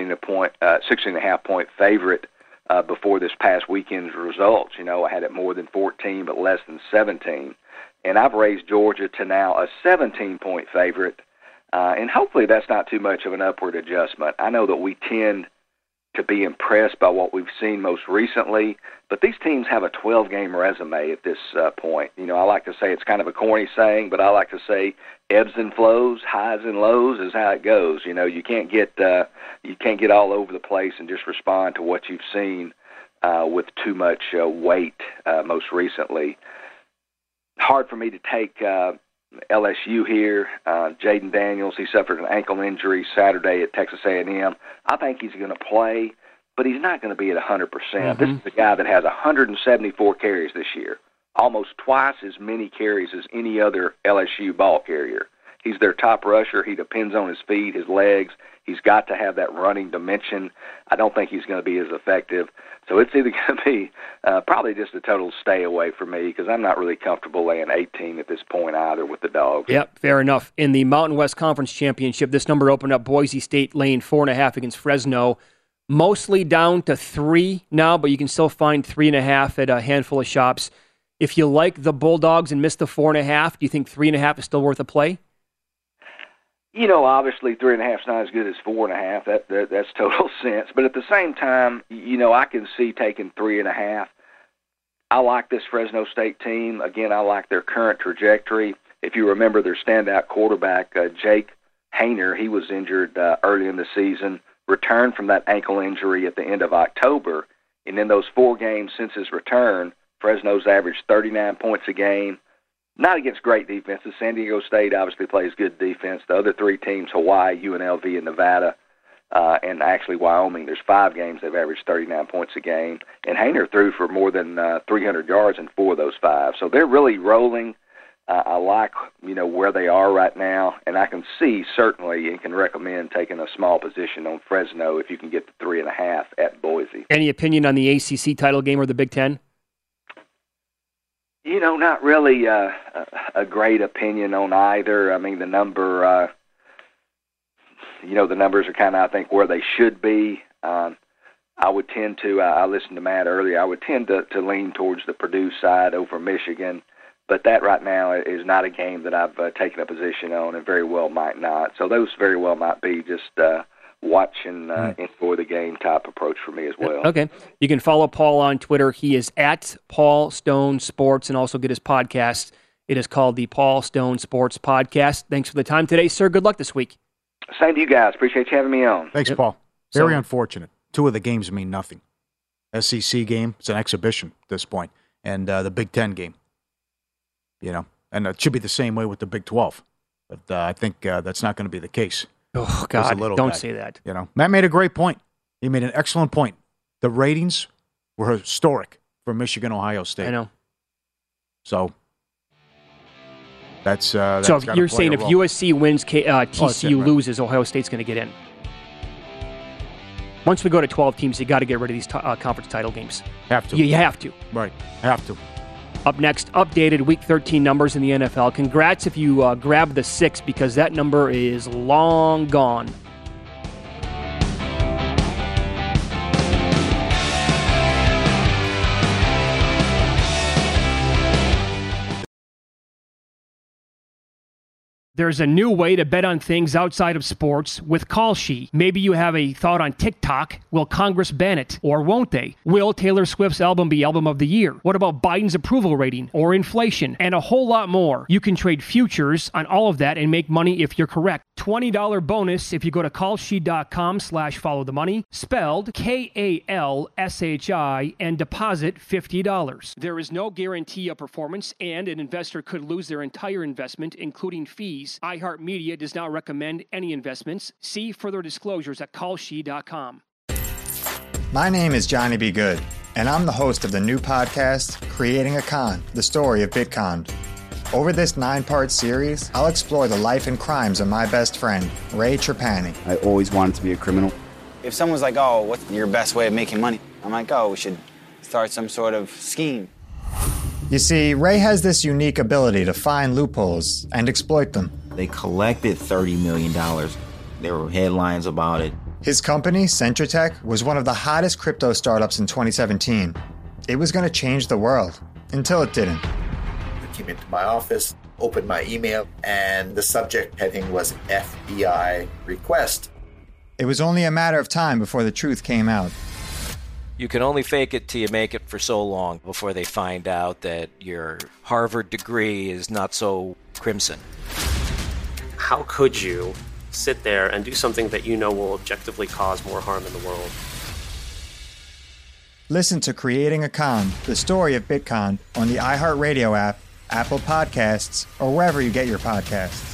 16.5 point favorite before this past weekend's results. You know, I had it more than 14 but less than 17. And I've raised Georgia to now a 17-point favorite. And hopefully that's not too much of an upward adjustment. I know that we tend to be impressed by what we've seen most recently, but these teams have a 12-game resume at this point. You know, I like to say it's kind of a corny saying, but I like to say ebbs and flows, highs and lows is how it goes. You know, you can't get all over the place and just respond to what you've seen with too much weight most recently. Hard for me to take LSU here. Jaden Daniels, he suffered an ankle injury Saturday at Texas A&M. I think he's going to play, but he's not going to be at 100%. This is a guy that has 174 carries this year, almost twice as many carries as any other LSU ball carrier. He's their top rusher. He depends on his feet, his legs. He's got to have that running dimension. I don't think he's going to be as effective. So it's either going to be probably just a total stay away for me because I'm not really comfortable laying 18 at this point either with the Dogs. Yep, fair enough. In the Mountain West Conference Championship, this number opened up Boise State laying 4.5 against Fresno. Mostly down to 3 now, but you can still find 3.5 at a handful of shops. If you like the Bulldogs and miss the 4.5, do you think 3.5 is still worth a play? You know, obviously 3.5 is not as good as 4.5. That's total sense. But at the same time, you know, I can see taking 3.5. I like this Fresno State team. Again, I like their current trajectory. If you remember their standout quarterback, Jake Haener, he was injured early in the season, returned from that ankle injury at the end of October. And in those 4 games since his return, Fresno's averaged 39 points a game. Not against great defenses. San Diego State obviously plays good defense. The other 3 teams, Hawaii, UNLV, and Nevada, and actually Wyoming, there's 5 games they've averaged 39 points a game. And Haener threw for more than 300 yards in 4 of those 5. So they're really rolling. I like, you know, where they are right now, and I can see certainly and can recommend taking a small position on Fresno if you can get the 3.5 at Boise. Any opinion on the ACC title game or the Big Ten? You know, not really a great opinion on either. I mean, the number, the numbers are kind of, I think, where they should be. I would tend to, I listened to Matt earlier, I would tend to lean towards the Purdue side over Michigan. But that right now is not a game that I've taken a position on and very well might not. So those very well might be just watch and enjoy the game type approach for me as well. Okay. You can follow Paul on Twitter. He is at Paul Stone Sports and also get his podcast. It is called the Paul Stone Sports Podcast. Thanks for the time today, sir. Good luck this week. Same to you guys. Appreciate you having me on. Thanks, Paul. Very unfortunate. 2 of the games mean nothing. SEC game, it's an exhibition at this point, and the Big Ten game. You know, and it should be the same way with the Big 12. But I think that's not going to be the case. Oh, God, don't say that. You know, Matt made a great point. He made an excellent point. The ratings were historic for Michigan, Ohio State. I know. So that's so you're saying if USC wins, TCU loses, Ohio State's going to get in. Once we go to 12 teams, you got to get rid of these conference title games. Have to. You have to. Right. Have to. Up next, updated Week 13 numbers in the NFL. Congrats if you grab the 6 because that number is long gone. There's a new way to bet on things outside of sports with Kalshi. Maybe you have a thought on TikTok. Will Congress ban it? Or won't they? Will Taylor Swift's album be album of the year? What about Biden's approval rating or inflation? And a whole lot more. You can trade futures on all of that and make money if you're correct. $20 bonus if you go to kalshi.com/followthemoney, spelled KALSHI, and deposit $50. There is no guarantee of performance, and an investor could lose their entire investment, including fees. iHeartMedia does not recommend any investments. See further disclosures at kalshi.com. My name is Johnny B. Good, and I'm the host of the new podcast, Creating a Con, the story of Bitcoin. Over this 9-part series, I'll explore the life and crimes of my best friend, Ray Trapani. I always wanted to be a criminal. If someone's like, oh, what's your best way of making money? I'm like, oh, we should start some sort of scheme. You see, Ray has this unique ability to find loopholes and exploit them. They collected $30 million. There were headlines about it. His company, Centratech, was one of the hottest crypto startups in 2017. It was going to change the world, until it didn't. I came into my office, opened my email, and the subject heading was FBI request. It was only a matter of time before the truth came out. You can only fake it till you make it for so long before they find out that your Harvard degree is not so crimson. How could you sit there and do something that you know will objectively cause more harm in the world? Listen to Creating a Con, the story of Bitcoin, on the iHeartRadio app, Apple Podcasts, or wherever you get your podcasts.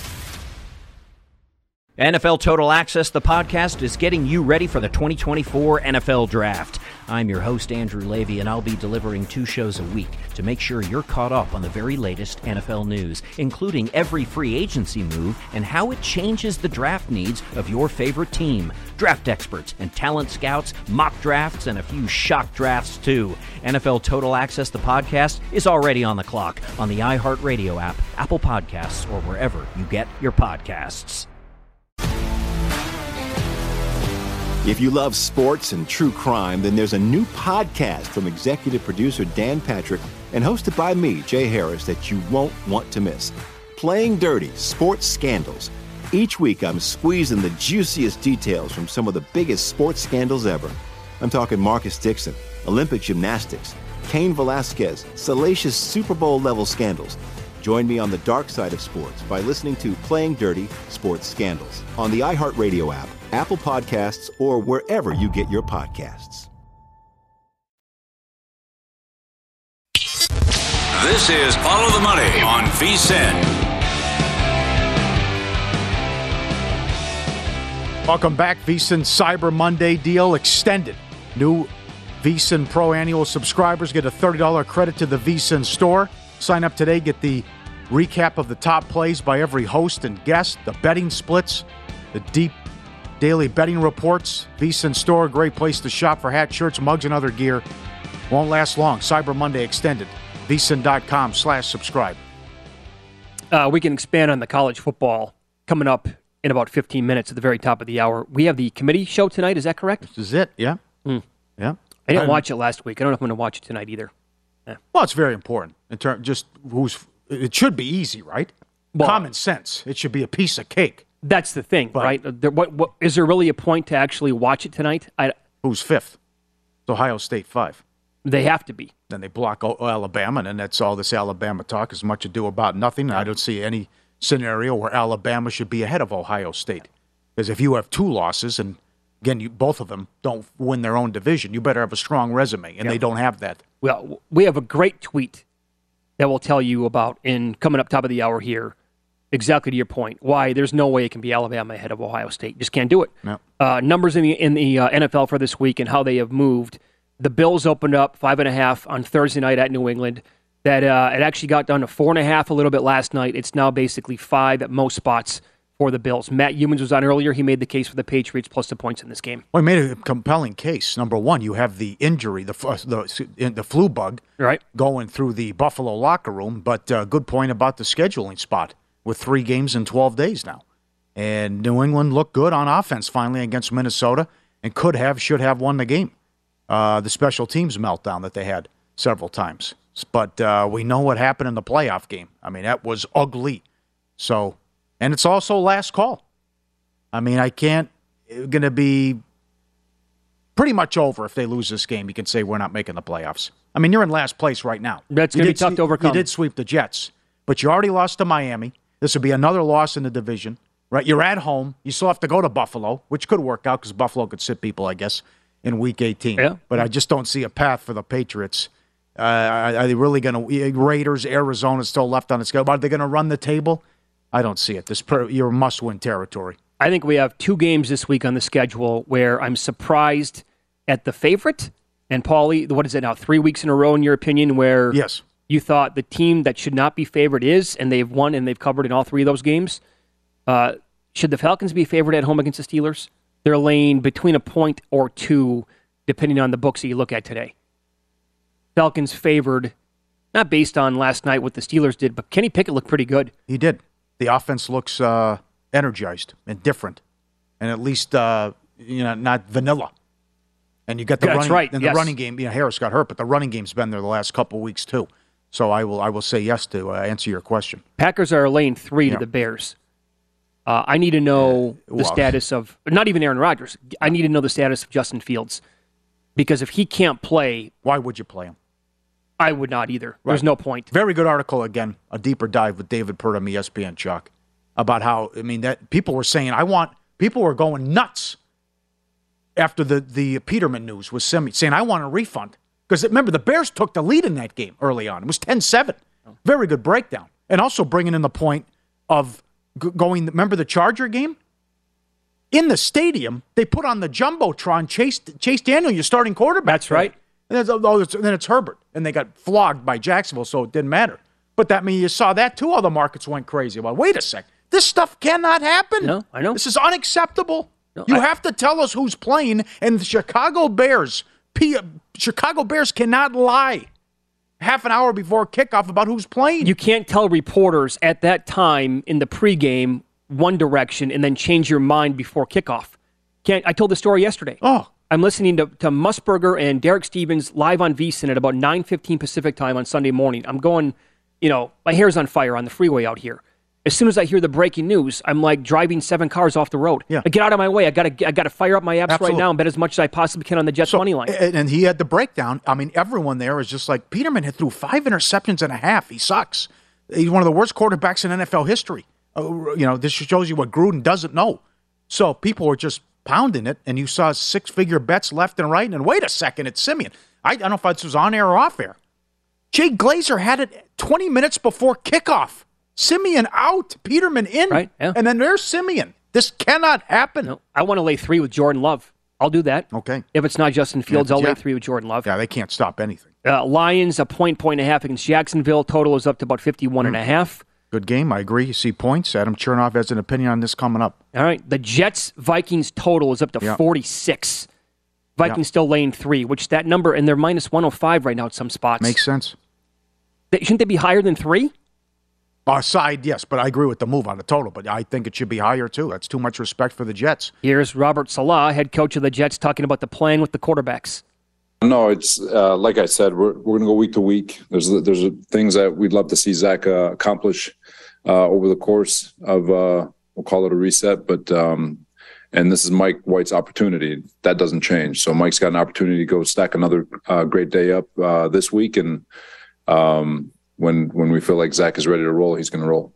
NFL Total Access, the podcast, is getting you ready for the 2024 NFL Draft. I'm your host, Andrew Levy, and I'll be delivering 2 shows a week to make sure you're caught up on the very latest NFL news, including every free agency move and how it changes the draft needs of your favorite team. Draft experts and talent scouts, mock drafts, and a few shock drafts, too. NFL Total Access, the podcast, is already on the clock on the iHeartRadio app, Apple Podcasts, or wherever you get your podcasts. If you love sports and true crime, then there's a new podcast from executive producer Dan Patrick and hosted by me, Jay Harris, that you won't want to miss. Playing Dirty: Sports Scandals. Each week, I'm squeezing the juiciest details from some of the biggest sports scandals ever. I'm talking Marcus Dixon, Olympic gymnastics, Cain Velasquez, salacious Super Bowl-level scandals. Join me on the dark side of sports by listening to Playing Dirty: Sports Scandals on the iHeartRadio app, Apple Podcasts, or wherever you get your podcasts. This is Follow the Money on VSiN. Welcome back. VSiN Cyber Monday deal extended. New VSiN Pro annual subscribers get a $30 credit to the VSiN store. Sign up today, get the recap of the top plays by every host and guest, the betting splits, the deep daily betting reports. VSiN store, a great place to shop for hats, shirts, mugs, and other gear. Won't last long. Cyber Monday extended. VSiN.com/subscribe. We can expand on the college football coming up in about 15 minutes at the very top of the hour. We have the committee show tonight. Is that correct? This is it, yeah. Yeah. I didn't watch it last week. I don't know if I'm going to watch it tonight either. Yeah. Well, it's very important in terms just it should be easy, right? Well, common sense. It should be a piece of cake. That's the thing, right? What is there really a point to actually watch it tonight? Who's 5th? It's Ohio State 5. They have to be. Then they block Alabama, and then that's all this Alabama talk is much ado about nothing. I don't see any scenario where Alabama should be ahead of Ohio State. Because if you have 2 losses, and again, both of them don't win their own division, you better have a strong resume, and they don't have that. Well, we have a great tweet that we'll tell you about in coming up top of the hour here, exactly to your point, why there's no way it can be Alabama ahead of Ohio State. Just can't do it. No. Numbers in the NFL for this week and how they have moved. The Bills opened up 5.5 on Thursday night at New England. That it actually got down to 4.5 a little bit last night. It's now basically 5 at most spots for the Bills. Matt Humans was on earlier. He made the case for the Patriots plus the points in this game. Well, he made a compelling case. Number one, you have the injury, the flu bug, right, going through the Buffalo locker room. But good point about the scheduling spot with 3 games in 12 days now. And New England looked good on offense finally against Minnesota and should have won the game. The special teams meltdown that they had several times. But we know what happened in the playoff game. I mean, that was ugly. So, and it's also last call. I mean, it's going to be pretty much over if they lose this game. You can say we're not making the playoffs. I mean, you're in last place right now. That's going to be tough to overcome. You did sweep the Jets, but you already lost to Miami. This would be another loss in the division. right? You're at home. You still have to go to Buffalo, which could work out because Buffalo could sit people, I guess, in Week 18. Yeah. But I just don't see a path for the Patriots. Are they really going to – Raiders, Arizona still left on the schedule. Are they going to run the table? I don't see it. You're must-win territory. I think we have 2 games this week on the schedule where I'm surprised at the favorite. And, Paulie, what is it now, 3 weeks in a row, in your opinion, where yes, you thought the team that should not be favored is, and they've won and they've covered in all 3 of those games? Should the Falcons be favored at home against the Steelers? They're laying between a point or 2, depending on the books that you look at today. Falcons favored, not based on last night what the Steelers did, but Kenny Pickett looked pretty good. He did. The offense looks energized and different, and at least not vanilla. And you got the running. Right. And the running game. Harris got hurt, but the running game's been there the last couple of weeks too. So I will say yes to answer your question. Packers are laying 3 to the Bears. I need to know the status of not even Aaron Rodgers. I need to know the status of Justin Fields, because if he can't play, why would you play him? I would not either. Right. There's no point. Very good article, again, a deeper dive with David Pert on ESPN, Chuck, about how, that people were saying, people were going nuts after the Peterman news was saying, I want a refund. Because remember, the Bears took the lead in that game early on. It was 10-7. Very good breakdown. And also bringing in the point of going, remember the Charger game? In the stadium, they put on the Jumbotron, Chase Daniel, your starting quarterback. That's right. And then it's Herbert. And they got flogged by Jacksonville, so it didn't matter. But that means you saw that too. All the markets went crazy. Well, wait a sec. This stuff cannot happen. No, I know. This is unacceptable. No, you have to tell us who's playing. And the Chicago Bears cannot lie half an hour before kickoff about who's playing. You can't tell reporters at that time in the pregame one direction and then change your mind before kickoff. I told the story yesterday. I'm listening to Musburger and Derek Stevens live on VSiN at about 9:15 Pacific time on Sunday morning. I'm going, my hair's on fire on the freeway out here. As soon as I hear the breaking news, I'm like driving 7 cars off the road. Yeah. Get out of my way. I gotta fire up my apps right now and bet as much as I possibly can on the Jets money line. And he had the breakdown. Everyone there is just like, Peterman had threw 5 interceptions and a half. He sucks. He's one of the worst quarterbacks in NFL history. This shows you what Gruden doesn't know. So people were just pounding it, and you saw 6-figure bets left and right. And wait a second, it's Simeon. I don't know if this was on air or off air. Jay Glazer had it 20 minutes before kickoff. Simeon out, Peterman in, right, yeah. And then there's Simeon. This cannot happen. No, I want to lay 3 with Jordan Love. I'll do that. Okay. If it's not Justin Fields, I'll lay 3 with Jordan Love. Yeah, they can't stop anything. Lions, a point and a half against Jacksonville. Total is up to about 51.5. Good game. I agree. You see points. Adam Chernoff has an opinion on this coming up. All right. The Jets-Vikings total is up to 46. Vikings still laying 3, which that number, and they're minus 105 right now at some spots. Makes sense. Shouldn't they be higher than 3? Side, yes, but I agree with the move on the total, but I think it should be higher too. That's too much respect for the Jets. Here's Robert Saleh, head coach of the Jets, talking about the plan with the quarterbacks. No, it's like I said, we're going to go week to week. There's things that we'd love to see Zach accomplish over the course of we'll call it a reset, but and this is Mike White's opportunity. That doesn't change. So Mike's got an opportunity to go stack another great day up this week, and when we feel like Zach is ready to roll, he's going to roll.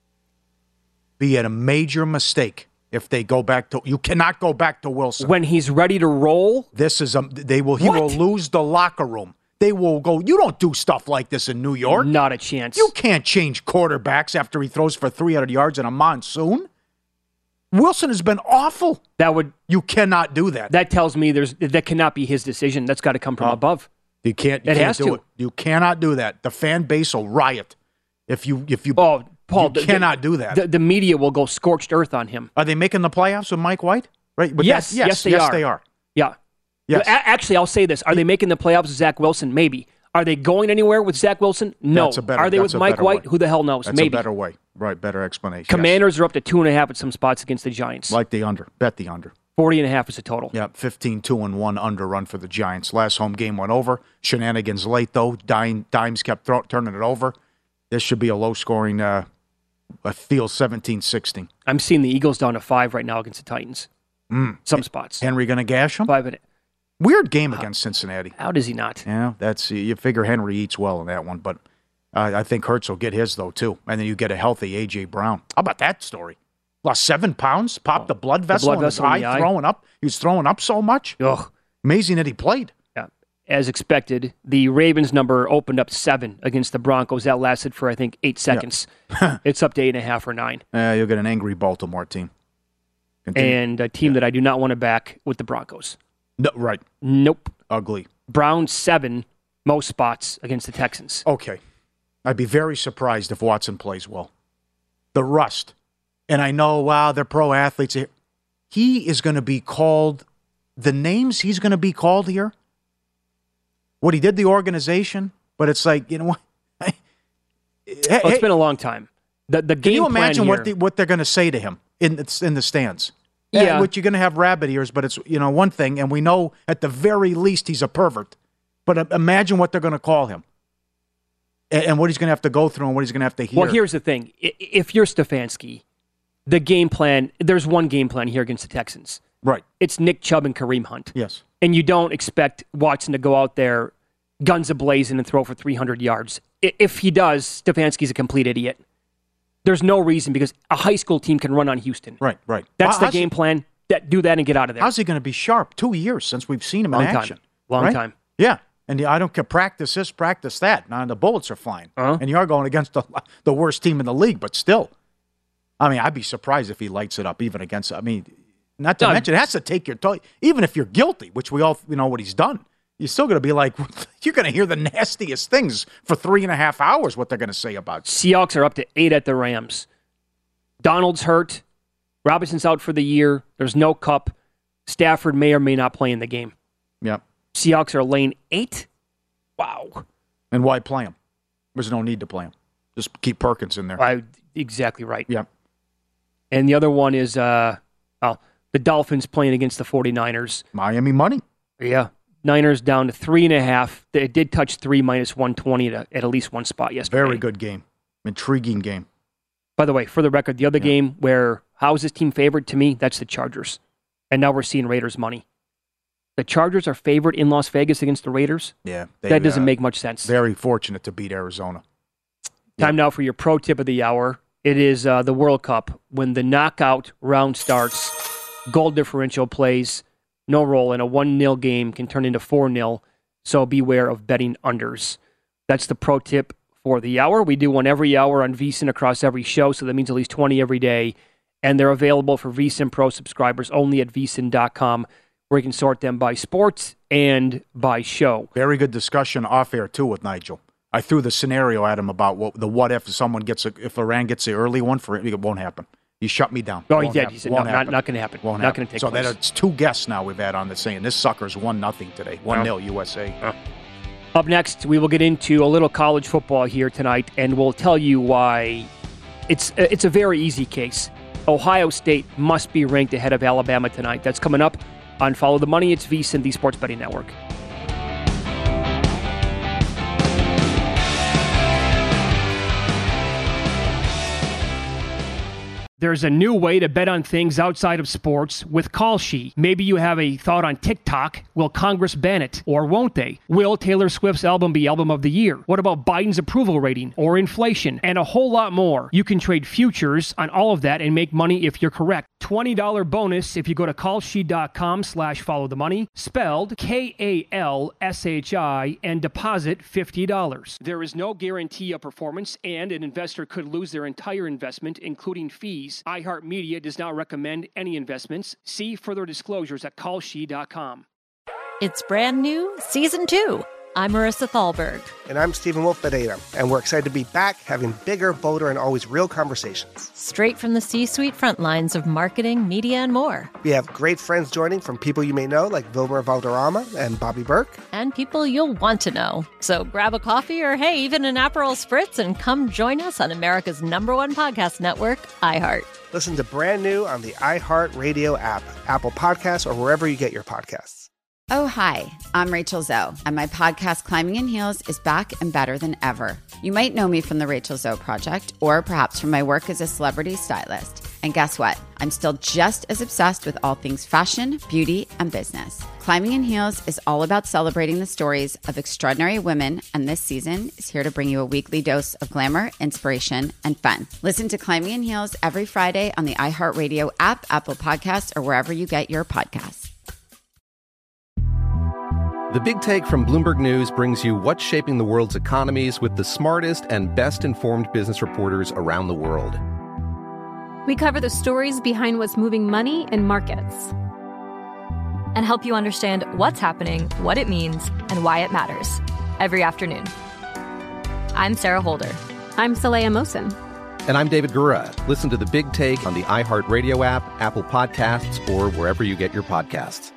Be at a major mistake if they go back to. You cannot go back to Wilson when he's ready to roll. This is He will lose the locker room. They will go. You don't do stuff like this in New York. Not a chance. You can't change quarterbacks after he throws for 300 yards in a monsoon. Wilson has been awful. You cannot do that. That tells me that cannot be his decision. That's got to come from above. You can't do it. You cannot do that. The fan base will riot if you. Oh, Paul, you cannot do that. The media will go scorched earth on him. Are they making the playoffs with Mike White? Right? But yes, they are. Yeah. Yes. Actually, I'll say this: are they making the playoffs with Zach Wilson? Maybe. Are they going anywhere with Zach Wilson? No. Are they with Mike White? Who the hell knows? That's Maybe. a better way. Right, better explanation. Commanders are up to 2.5 at some spots against the Giants. Like the under. Bet the under. 40.5 is the total. Yeah, 15-2-1 under run for the Giants. Last home game went over. Shenanigans late, though. Dimes kept turning it over. This should be a low-scoring, I feel 17-16. I'm seeing the Eagles down to 5 right now against the Titans. Some spots. Henry going to gash them? 5 in it. Weird game against Cincinnati. How does he not? Yeah, you figure Henry eats well in that one, but I think Hurts will get his, though, too. And then you get a healthy A.J. Brown. How about that story? Lost 7 pounds, popped the blood vessel in his eye, throwing up. He was throwing up so much. Ugh. Amazing that he played. Yeah. As expected, the Ravens number opened up 7 against the Broncos. That lasted for, I think, 8 seconds. Yeah. It's up to 8.5 or 9. You'll get an angry Baltimore team. And a team that I do not want to back with the Broncos. No, right. Nope. Ugly. Browns 7, most spots against the Texans. Okay. I'd be very surprised if Watson plays well. The rust. And I know, wow, they're pro athletes. He is going to be called, the names he's going to be called here, what he did the organization, but it's like, you know what? It's been a long time. The game can you imagine here, what they're going to say to him in the stands? Yeah. Which you're going to have rabbit ears, but it's, one thing, and we know at the very least he's a pervert. But imagine what they're going to call him. And what he's going to have to go through and what he's going to have to hear. Well, here's the thing. If you're Stefanski, the game plan, there's one game plan here against the Texans. Right. It's Nick Chubb and Kareem Hunt. Yes. And you don't expect Watson to go out there guns a-blazing and throw for 300 yards. If he does, Stefanski's a complete idiot. There's no reason because a high school team can run on Houston. Right. That's the game plan. Do that and get out of there. How's he going to be sharp? 2 years since we've seen him in action. Long time. Yeah. And I don't care, practice this, practice that. Now the bullets are flying. And you are going against the worst team in the league, but still. I mean, I'd be surprised if he lights it up even against, not to mention, it has to take your toll. Even if you're guilty, which we all know what he's done, you're still going to be like, you're going to hear the nastiest things for 3.5 hours, what they're going to say about you. Seahawks are up to 8 at the Rams. Donald's hurt. Robinson's out for the year. There's no Kupp. Stafford may or may not play in the game. Yep. Seahawks are lane 8. Wow. And why play him? There's no need to play him. Just keep Perkins in there. Exactly right. Yep. And the other one is the Dolphins playing against the 49ers. Miami money. Yeah. Niners down to 3.5. They did touch 3 minus 120 at least one spot yesterday. Very good game. Intriguing game. By the way, for the record, the other game where how is this team favored to me, that's the Chargers. And now we're seeing Raiders money. The Chargers are favored in Las Vegas against the Raiders? Yeah. That doesn't make much sense. Very fortunate to beat Arizona. Time now for your pro tip of the hour. It is the World Cup. When the knockout round starts, goal differential plays no role, and a 1-0 game can turn into 4-0, so beware of betting unders. That's the pro tip for the hour. We do one every hour on VSiN across every show, so that means at least 20 every day, and they're available for VSiN Pro subscribers only at VSiN.com, where you can sort them by sports and by show. Very good discussion off air, too, with Nigel. I threw the scenario at him about what if someone if Iran gets the early one for it won't happen. He shut me down. Oh, he did. He said, not going to happen. Not going to take place. So it's 2 guests now we've had on this saying this sucker's 1-0 today. 1-0 USA. Up next, we will get into a little college football here tonight, and we'll tell you why it's a very easy case. Ohio State must be ranked ahead of Alabama tonight. That's coming up on Follow the Money. It's VSiN, the Sports Betting Network. There's a new way to bet on things outside of sports with Kalshi. Maybe you have a thought on TikTok. Will Congress ban it? Or won't they? Will Taylor Swift's album be album of the year? What about Biden's approval rating or inflation? And a whole lot more. You can trade futures on all of that and make money if you're correct. $20 bonus if you go to kalshi.com/followthemoney, spelled KALSHI, and deposit $50. There is no guarantee of performance, and an investor could lose their entire investment, including fees. iHeartMedia does not recommend any investments. See further disclosures at kalshi.com. It's brand new, Season 2. I'm Marissa Thalberg. And I'm Stephen Wolf Bedeta, and we're excited to be back having bigger, bolder, and always real conversations. Straight from the C-suite front lines of marketing, media, and more. We have great friends joining from people you may know, like Vilmer Valderrama and Bobby Burke. And people you'll want to know. So grab a coffee or, hey, even an Aperol Spritz and come join us on America's #1 podcast network, iHeart. Listen to brand new on the iHeart Radio app, Apple Podcasts, or wherever you get your podcasts. Oh, hi, I'm Rachel Zoe, and my podcast, Climbing in Heels, is back and better than ever. You might know me from the Rachel Zoe Project, or perhaps from my work as a celebrity stylist. And guess what? I'm still just as obsessed with all things fashion, beauty, and business. Climbing in Heels is all about celebrating the stories of extraordinary women, and this season is here to bring you a weekly dose of glamour, inspiration, and fun. Listen to Climbing in Heels every Friday on the iHeartRadio app, Apple Podcasts, or wherever you get your podcasts. The Big Take from Bloomberg News brings you what's shaping the world's economies with the smartest and best-informed business reporters around the world. We cover the stories behind what's moving money and markets. And help you understand what's happening, what it means, and why it matters. Every afternoon. I'm Sarah Holder. I'm Saleha Mohsin. And I'm David Gura. Listen to The Big Take on the iHeartRadio app, Apple Podcasts, or wherever you get your podcasts.